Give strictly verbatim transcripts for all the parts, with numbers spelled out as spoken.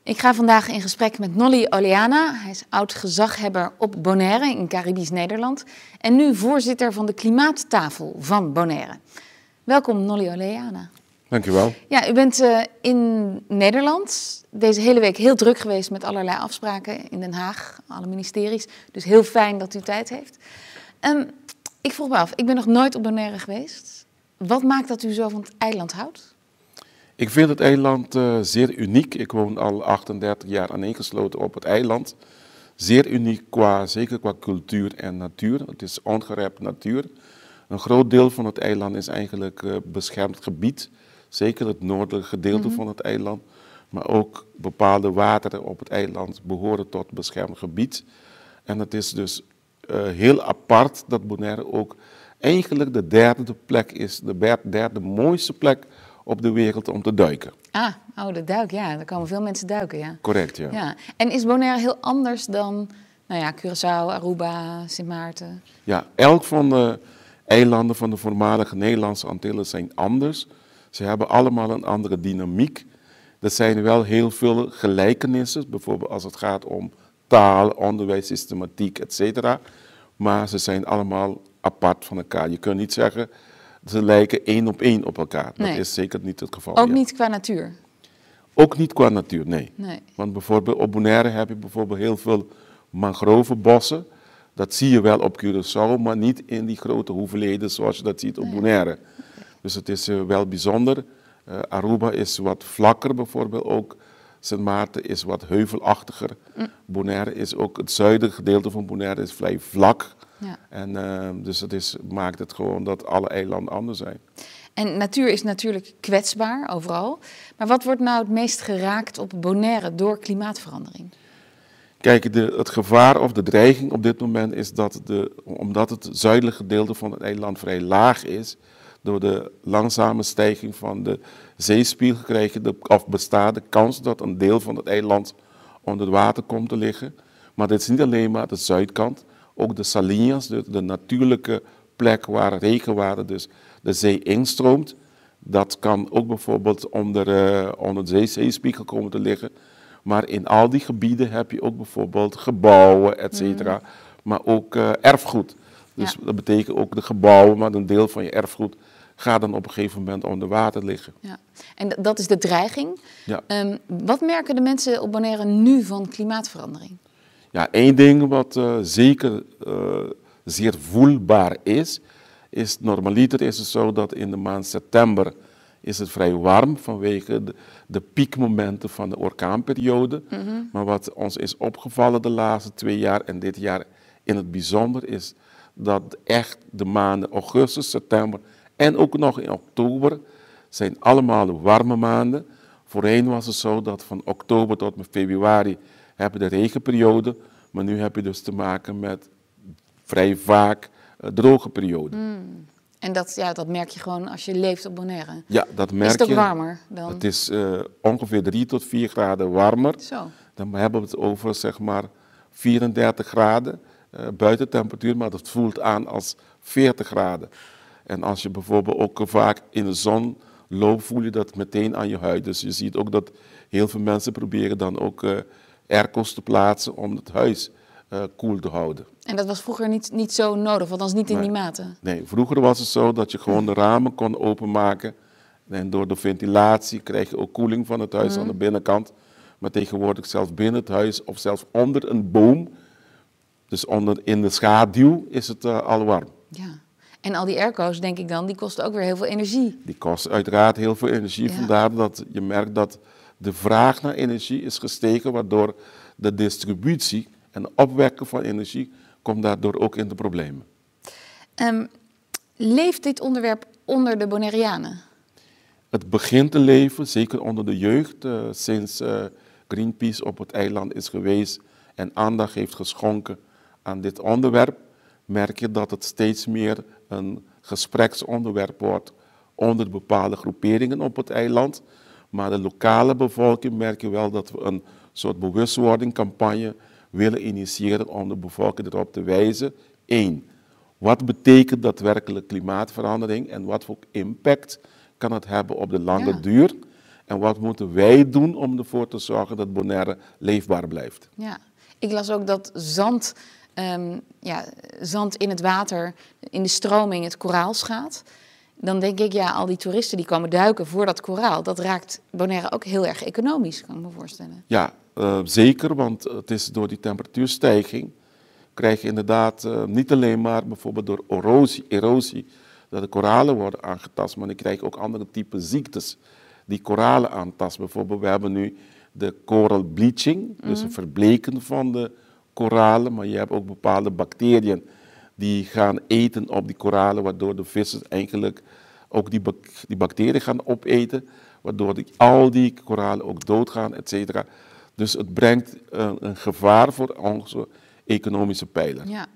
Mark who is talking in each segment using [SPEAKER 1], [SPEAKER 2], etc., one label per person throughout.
[SPEAKER 1] Ik ga vandaag in gesprek met Nolly Oleana. Hij is oud-gezaghebber op Bonaire in Caribisch Nederland en nu voorzitter van de klimaattafel van Bonaire. Welkom Nolly Oleana.
[SPEAKER 2] Dankjewel.
[SPEAKER 1] Ja, u bent uh, in Nederland deze hele week heel druk geweest met allerlei afspraken in Den Haag, alle ministeries. Dus heel fijn dat u tijd heeft. Um, ik vroeg me af, ik ben nog nooit op Bonaire geweest. Wat maakt dat u zo van het eiland houdt?
[SPEAKER 2] Ik vind het eiland uh, zeer uniek. Ik woon al achtendertig jaar aaneengesloten op het eiland. Zeer uniek, qua, zeker qua cultuur en natuur. Het is ongerept natuur. Een groot deel van het eiland is eigenlijk uh, beschermd gebied. Zeker het noordelijke gedeelte mm-hmm. van het eiland. Maar ook bepaalde wateren op het eiland behoren tot beschermd gebied. En het is dus uh, heel apart dat Bonaire ook eigenlijk de derde plek is. De derde mooiste plek op de wereld om te duiken.
[SPEAKER 1] Ah, oh, de duik, ja. Daar komen veel mensen duiken, ja.
[SPEAKER 2] Correct, ja.
[SPEAKER 1] ja. En is Bonaire heel anders dan, nou ja, Curaçao, Aruba, Sint Maarten?
[SPEAKER 2] Ja, elk van de eilanden van de voormalige Nederlandse Antillen zijn anders. Ze hebben allemaal een andere dynamiek. Er zijn wel heel veel gelijkenissen, bijvoorbeeld als het gaat om taal, onderwijs, systematiek, et cetera. Maar ze zijn allemaal apart van elkaar. Je kunt niet zeggen, ze lijken één op één op elkaar. Nee. Dat is zeker niet het geval.
[SPEAKER 1] Ook
[SPEAKER 2] ja.
[SPEAKER 1] niet qua natuur?
[SPEAKER 2] Ook niet qua natuur, nee.
[SPEAKER 1] nee.
[SPEAKER 2] Want bijvoorbeeld op Bonaire heb je bijvoorbeeld heel veel mangrovenbossen. Dat zie je wel op Curaçao, maar niet in die grote hoeveelheden zoals je dat ziet op nee. Bonaire. Okay. Dus het is uh, wel bijzonder. Uh, Aruba is wat vlakker bijvoorbeeld ook. Sint Maarten is wat heuvelachtiger. Mm. Bonaire is ook, het zuidelijke gedeelte van Bonaire is vrij vlak. Ja. En uh, dus het is, maakt het gewoon dat alle eilanden anders zijn.
[SPEAKER 1] En natuur is natuurlijk kwetsbaar overal. Maar wat wordt nou het meest geraakt op Bonaire door klimaatverandering?
[SPEAKER 2] Kijk, de, het gevaar of de dreiging op dit moment is dat, de, omdat het zuidelijke gedeelte van het eiland vrij laag is, door de langzame stijging van de zeespiegel krijg je de, of bestaat de kans dat een deel van het eiland onder water komt te liggen. Maar dit is niet alleen maar de zuidkant, ook de salinas, de, de natuurlijke plek waar regenwater dus de zee instroomt. Dat kan ook bijvoorbeeld onder, uh, onder de zeespiegel komen te liggen. Maar in al die gebieden heb je ook bijvoorbeeld gebouwen, et cetera. Mm. Maar ook uh, erfgoed. Dus ja. dat betekent ook de gebouwen, maar een deel van je erfgoed gaat dan op een gegeven moment onder water liggen.
[SPEAKER 1] Ja. En dat is de dreiging.
[SPEAKER 2] Ja.
[SPEAKER 1] Um, wat merken de mensen op Bonaire nu van klimaatverandering?
[SPEAKER 2] Ja, één ding wat uh, zeker uh, zeer voelbaar is, is normaliter is het zo dat in de maand september is het vrij warm vanwege de, de piekmomenten van de orkaanperiode. Mm-hmm. Maar wat ons is opgevallen de laatste twee jaar en dit jaar in het bijzonder is dat echt de maanden augustus, september en ook nog in oktober zijn allemaal de warme maanden. Voorheen was het zo dat van oktober tot februari heb je de regenperiode, maar nu heb je dus te maken met vrij vaak uh, droge periode.
[SPEAKER 1] Mm. En dat, ja, dat merk je gewoon als je leeft op Bonaire.
[SPEAKER 2] Ja, dat merk je.
[SPEAKER 1] Is het ook warmer dan?
[SPEAKER 2] Het is uh, ongeveer drie tot vier graden warmer.
[SPEAKER 1] Zo.
[SPEAKER 2] Dan hebben we het over zeg maar vierendertig graden uh, buitentemperatuur, maar dat voelt aan als veertig graden. En als je bijvoorbeeld ook vaak in de zon loopt, voel je dat meteen aan je huid. Dus je ziet ook dat heel veel mensen proberen dan ook uh, airco's te plaatsen om het huis uh, koel te houden.
[SPEAKER 1] En dat was vroeger niet, niet zo nodig, althans niet in
[SPEAKER 2] nee.
[SPEAKER 1] die mate?
[SPEAKER 2] Nee, vroeger was het zo dat je gewoon de ramen kon openmaken. En door de ventilatie krijg je ook koeling van het huis mm. aan de binnenkant. Maar tegenwoordig zelfs binnen het huis of zelfs onder een boom, dus onder, in de schaduw, is het uh, al warm.
[SPEAKER 1] Ja. En al die airco's, denk ik dan, die kosten ook weer heel veel energie.
[SPEAKER 2] Die kosten uiteraard heel veel energie.
[SPEAKER 1] Ja.
[SPEAKER 2] Vandaar dat je merkt dat de vraag naar energie is gestegen, waardoor de distributie en opwekken van energie komt daardoor ook in de problemen.
[SPEAKER 1] Um, leeft dit onderwerp onder de Bonaireanen?
[SPEAKER 2] Het begint te leven, zeker onder de jeugd, uh, sinds uh, Greenpeace op het eiland is geweest en aandacht heeft geschonken aan dit onderwerp, merk je dat het steeds meer een gespreksonderwerp wordt onder bepaalde groeperingen op het eiland. Maar de lokale bevolking merk je wel dat we een soort bewustwordingcampagne willen initiëren om de bevolking erop te wijzen. Eén, wat betekent daadwerkelijk klimaatverandering en wat voor impact kan het hebben op de lange
[SPEAKER 1] ja.
[SPEAKER 2] duur? En wat moeten wij doen om ervoor te zorgen dat Bonaire leefbaar blijft?
[SPEAKER 1] Ja, ik las ook dat zand, um, ja, zand in het water, in de stroming, het koraal schaadt. Dan denk ik, ja, al die toeristen die komen duiken voor dat koraal, dat raakt Bonaire ook heel erg economisch, kan ik me voorstellen.
[SPEAKER 2] Ja, uh, zeker, want het is door die temperatuurstijging krijg je inderdaad uh, niet alleen maar bijvoorbeeld door erosie, erosie, dat de koralen worden aangetast, maar dan krijg je ook andere typen ziektes die koralen aantasten. Bijvoorbeeld, we hebben nu de coral bleaching, dus het verbleken van de koralen, maar je hebt ook bepaalde bacteriën die gaan eten op die koralen, waardoor de vissers eigenlijk ook die, die bacteriën gaan opeten, waardoor die, al die koralen ook doodgaan, et cetera. Dus het brengt uh, een gevaar voor onze economische pijler.
[SPEAKER 1] Ja.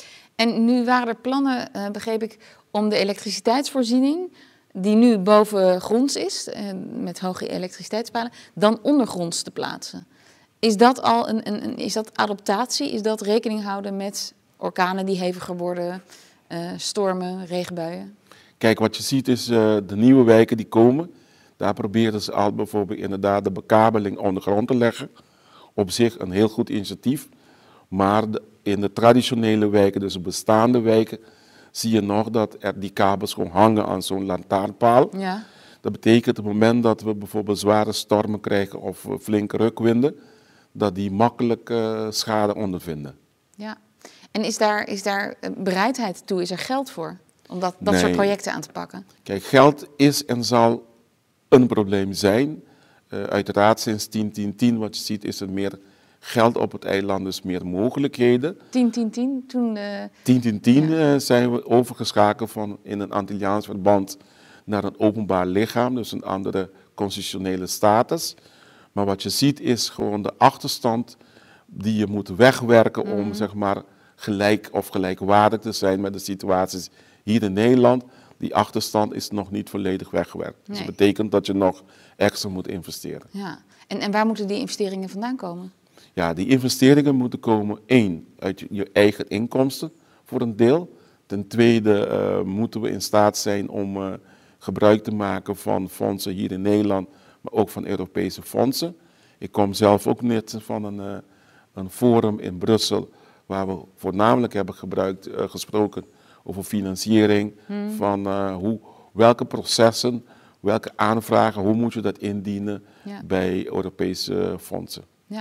[SPEAKER 1] En nu waren er plannen, uh, begreep ik, om de elektriciteitsvoorziening, die nu bovengronds is, uh, met hoge elektriciteitspalen, dan ondergronds te plaatsen. Is dat al een, een, een is dat adaptatie? Is dat rekening houden met orkanen die heviger worden, uh, stormen, regenbuien?
[SPEAKER 2] Kijk, wat je ziet is uh, de nieuwe wijken die komen. Daar proberen ze al bijvoorbeeld inderdaad de bekabeling ondergrond te leggen. Op zich een heel goed initiatief. Maar de, in de traditionele wijken, dus de bestaande wijken, zie je nog dat er die kabels gewoon hangen aan zo'n lantaarnpaal.
[SPEAKER 1] Ja.
[SPEAKER 2] Dat betekent op het moment dat we bijvoorbeeld zware stormen krijgen of flinke rukwinden, dat die makkelijk uh, schade ondervinden.
[SPEAKER 1] Ja. En is daar, is daar bereidheid toe? Is er geld voor om dat, dat
[SPEAKER 2] nee.
[SPEAKER 1] soort projecten aan te pakken?
[SPEAKER 2] Kijk, geld is en zal een probleem zijn. Uh, uiteraard sinds tien tien tien, wat je ziet, is er meer geld op het eiland, dus meer mogelijkheden.
[SPEAKER 1] tien tien tien, toen... Uh...
[SPEAKER 2] tien tien tien
[SPEAKER 1] ja.
[SPEAKER 2] uh, zijn we overgeschakeld van in een Antilliaans verband naar een openbaar lichaam, dus een andere constitutionele status. Maar wat je ziet is gewoon de achterstand die je moet wegwerken mm. om zeg maar gelijk of gelijkwaardig te zijn met de situaties hier in Nederland. Die achterstand is nog niet volledig weggewerkt. Nee. Dus dat betekent dat je nog extra moet investeren.
[SPEAKER 1] Ja. En, en waar moeten die investeringen vandaan komen?
[SPEAKER 2] Ja, die investeringen moeten komen, één, uit je, je eigen inkomsten voor een deel. Ten tweede uh, moeten we in staat zijn om uh, gebruik te maken van fondsen hier in Nederland, maar ook van Europese fondsen. Ik kom zelf ook net van een, uh, een forum in Brussel, waar we voornamelijk hebben gebruikt, uh, gesproken over financiering, hmm. van uh, hoe, welke processen, welke aanvragen, hoe moet je dat indienen ja. bij Europese fondsen.
[SPEAKER 1] Ja.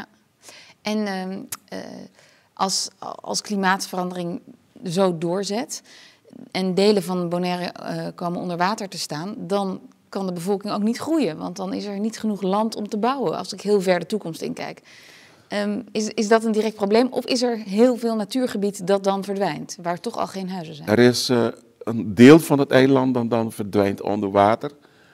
[SPEAKER 1] En uh, uh, als, als klimaatverandering zo doorzet en delen van Bonaire uh, komen onder water te staan, dan kan de bevolking ook niet groeien, want dan is er niet genoeg land om te bouwen, als ik heel ver de toekomst inkijk. Um, is, is dat een direct probleem of is er heel veel natuurgebied dat dan verdwijnt, waar toch al geen huizen zijn?
[SPEAKER 2] Er is uh, een deel van het eiland dat dan verdwijnt onder water,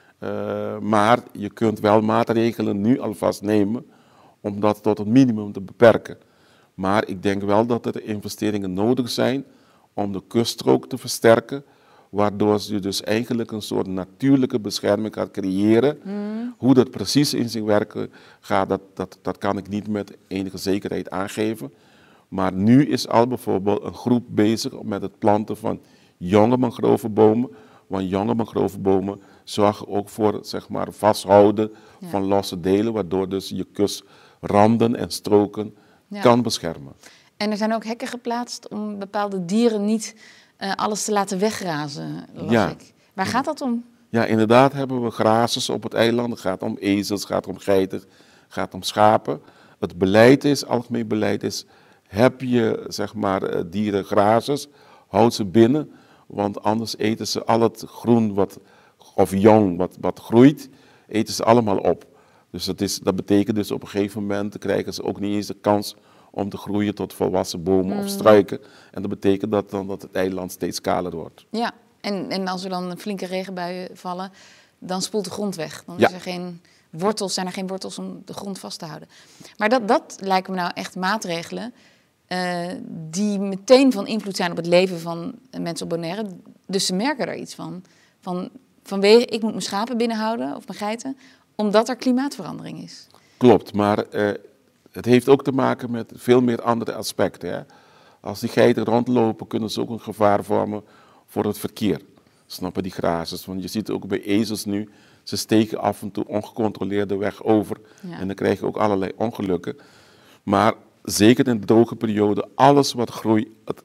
[SPEAKER 2] uh, maar je kunt wel maatregelen nu alvast nemen om dat tot een minimum te beperken. Maar ik denk wel dat er investeringen nodig zijn om de kuststrook te versterken, waardoor je dus eigenlijk een soort natuurlijke bescherming gaat creëren. Mm. Hoe dat precies in zijn werken gaat, dat, dat, dat kan ik niet met enige zekerheid aangeven. Maar nu is al bijvoorbeeld een groep bezig met het planten van jonge mangrovenbomen. Want jonge mangrovenbomen zorgen ook voor zeg maar, vasthouden ja. van losse delen, waardoor dus je kustranden en stroken ja. kan beschermen.
[SPEAKER 1] En er zijn ook hekken geplaatst om bepaalde dieren niet uh, alles te laten wegrazen, las
[SPEAKER 2] ja.
[SPEAKER 1] ik. Waar gaat dat om?
[SPEAKER 2] Ja, inderdaad hebben we grazers op het eiland. Het gaat om ezels, het gaat om geiten, het gaat om schapen. Het beleid is, algemeen beleid is, heb je zeg maar dieren grazers, houd ze binnen, want anders eten ze al het groen wat, of jong wat, wat groeit, eten ze allemaal op. Dus dat, is, dat betekent dus op een gegeven moment krijgen ze ook niet eens de kans om te groeien tot volwassen bomen mm. of struiken. En dat betekent dat dan dat het eiland steeds kaler wordt.
[SPEAKER 1] Ja, en, en als er dan flinke regenbuien vallen, dan spoelt de grond weg. Dan
[SPEAKER 2] ja.
[SPEAKER 1] is er geen wortels, zijn er geen wortels om de grond vast te houden. Maar dat, dat lijken me nou echt maatregelen uh, die meteen van invloed zijn op het leven van mensen op Bonaire. Dus ze merken er iets van. van vanwege, ik moet mijn schapen binnenhouden of mijn geiten, omdat er klimaatverandering is.
[SPEAKER 2] Klopt, maar uh, het heeft ook te maken met veel meer andere aspecten. Hè. Als die geiten rondlopen, kunnen ze ook een gevaar vormen voor het verkeer. Snappen die grazers? Want je ziet ook bij ezels nu ze steken af en toe ongecontroleerde weg over.
[SPEAKER 1] Ja.
[SPEAKER 2] En dan krijg je ook allerlei ongelukken. Maar zeker in de droge periode, alles wat groeit, het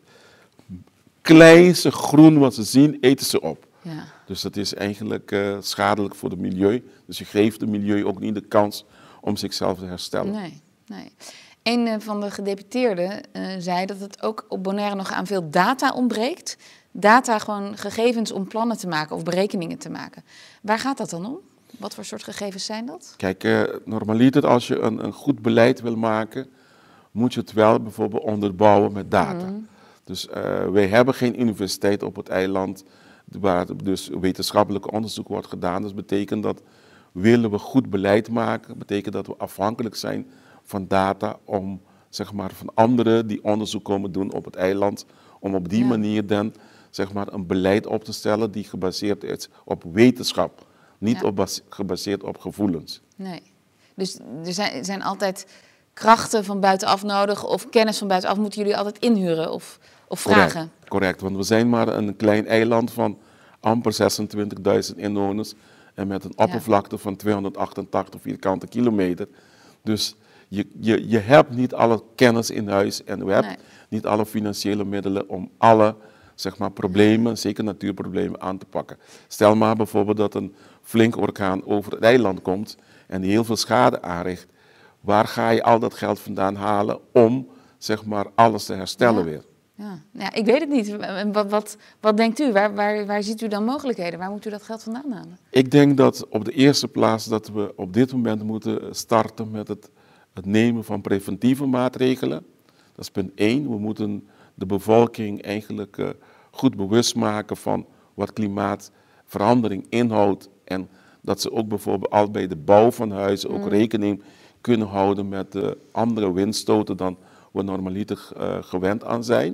[SPEAKER 2] kleinste groen wat ze zien, eten ze op.
[SPEAKER 1] Ja.
[SPEAKER 2] Dus dat is eigenlijk uh, schadelijk voor het milieu. Dus je geeft het milieu ook niet de kans om zichzelf te herstellen.
[SPEAKER 1] Nee, nee. Een uh, van de gedeputeerden uh, zei dat het ook op Bonaire nog aan veel data ontbreekt. Data, gewoon gegevens om plannen te maken of berekeningen te maken. Waar gaat dat dan om? Wat voor soort gegevens zijn dat?
[SPEAKER 2] Kijk, uh, normaliter als je een, een goed beleid wil maken, moet je het wel bijvoorbeeld onderbouwen met data. Mm. Dus uh, wij hebben geen universiteit op het eiland waar dus wetenschappelijk onderzoek wordt gedaan. Dat betekent dat willen we goed beleid maken, betekent dat we afhankelijk zijn van data om, zeg maar, van anderen die onderzoek komen doen op het eiland, om op die ja. manier dan, zeg maar, een beleid op te stellen die gebaseerd is op wetenschap, niet ja. op gebaseerd op gevoelens.
[SPEAKER 1] Nee, dus er zijn, zijn altijd krachten van buitenaf nodig of kennis van buitenaf moeten jullie altijd inhuren of, of vragen?
[SPEAKER 2] Correct, correct, want we zijn maar een klein eiland van amper zesentwintigduizend inwoners en met een oppervlakte ja. van tweehonderdachtentachtig vierkante kilometer. Dus je, je, je hebt niet alle kennis in huis en we hebben nee. niet alle financiële middelen om alle, zeg maar, problemen, zeker natuurproblemen, aan te pakken. Stel maar bijvoorbeeld dat een flink orkaan over het eiland komt en die heel veel schade aanricht. Waar ga je al dat geld vandaan halen om, zeg maar, alles te herstellen
[SPEAKER 1] ja.
[SPEAKER 2] weer?
[SPEAKER 1] Ja. Ja, ik weet het niet. Wat, wat, wat denkt u? Waar, waar, waar ziet u dan mogelijkheden? Waar moet u dat geld vandaan halen?
[SPEAKER 2] Ik denk dat op de eerste plaats dat we op dit moment moeten starten met het, het nemen van preventieve maatregelen. Dat is punt één. We moeten de bevolking eigenlijk uh, goed bewust maken van wat klimaatverandering inhoudt. En dat ze ook bijvoorbeeld al bij de bouw van huizen ook mm. rekening kunnen houden met uh, andere windstoten dan we normaliter uh, gewend aan zijn.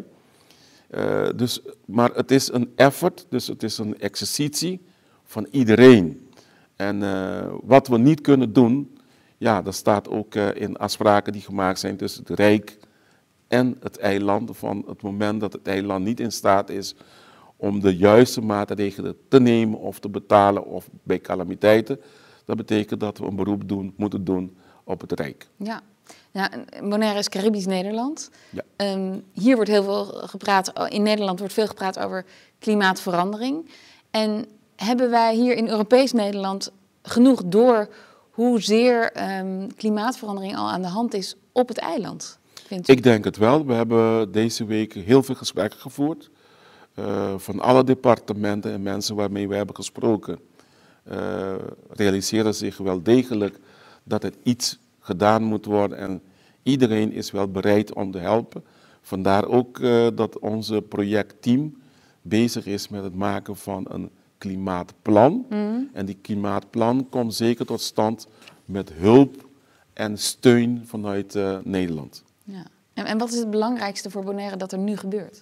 [SPEAKER 2] Uh, dus, maar het is een effort, dus het is een exercitie van iedereen. En uh, wat we niet kunnen doen, ja, dat staat ook uh, in afspraken die gemaakt zijn tussen het Rijk en het eiland. Van het moment dat het eiland niet in staat is om de juiste maatregelen te nemen of te betalen of bij calamiteiten. Dat betekent dat we een beroep doen, moeten doen op het Rijk.
[SPEAKER 1] Ja. Ja, Bonaire is Caribisch Nederland.
[SPEAKER 2] Ja.
[SPEAKER 1] Um, hier wordt heel veel gepraat, in Nederland wordt veel gepraat over klimaatverandering. En hebben wij hier in Europees Nederland genoeg door hoezeer um, klimaatverandering al aan de hand is op het eiland? Vindt u?
[SPEAKER 2] Ik denk het wel. We hebben deze week heel veel gesprekken gevoerd. Uh, van alle departementen en mensen waarmee we hebben gesproken, uh, realiseren zich wel degelijk dat het iets gedaan moet worden en iedereen is wel bereid om te helpen. Vandaar ook uh, dat onze projectteam bezig is met het maken van een klimaatplan. Mm. En die klimaatplan komt zeker tot stand met hulp en steun vanuit uh, Nederland.
[SPEAKER 1] Ja. En, en wat is het belangrijkste voor Bonaire dat er nu gebeurt?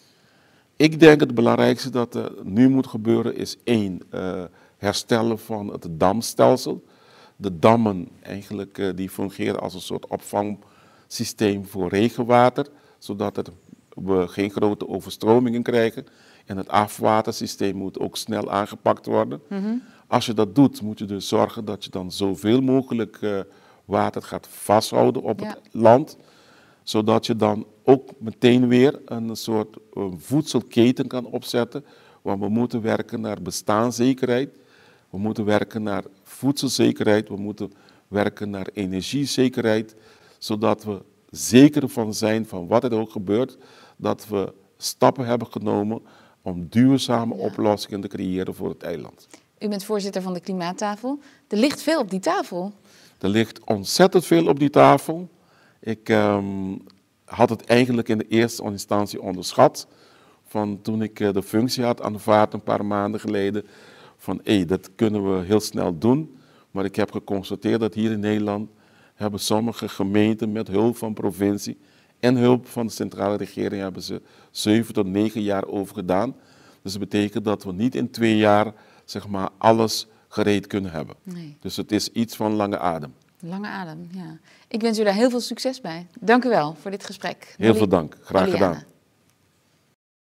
[SPEAKER 2] Ik denk het belangrijkste dat er nu moet gebeuren is één, uh, herstellen van het damstelsel. De dammen eigenlijk, uh, die fungeren als een soort opvangsysteem voor regenwater, zodat er, we geen grote overstromingen krijgen. En het afwatersysteem moet ook snel aangepakt worden. Mm-hmm. Als je dat doet, moet je dus zorgen dat je dan zoveel mogelijk uh, water gaat vasthouden op ja. het land, zodat je dan ook meteen weer een soort uh, voedselketen kan opzetten, want we moeten werken naar bestaanszekerheid. We moeten werken naar voedselzekerheid, we moeten werken naar energiezekerheid, zodat we zeker van zijn van wat er ook gebeurt, dat we stappen hebben genomen om duurzame ja. oplossingen te creëren voor het eiland.
[SPEAKER 1] U bent voorzitter van de Klimaattafel. Er ligt veel op die tafel.
[SPEAKER 2] Er ligt ontzettend veel op die tafel. Ik um, had het eigenlijk in de eerste instantie onderschat, van toen ik uh, de functie had aanvaard een paar maanden geleden, van hé, hey, dat kunnen we heel snel doen. Maar ik heb geconstateerd dat hier in Nederland hebben sommige gemeenten met hulp van provincie en hulp van de centrale regering hebben ze zeven tot negen jaar over gedaan. Dus dat betekent dat we niet in twee jaar, zeg maar, alles gereed kunnen hebben. Nee. Dus het is iets van lange adem.
[SPEAKER 1] Lange adem, ja. Ik wens u daar heel veel succes bij. Dank u wel voor dit gesprek.
[SPEAKER 2] Heel veel dank. Graag gedaan.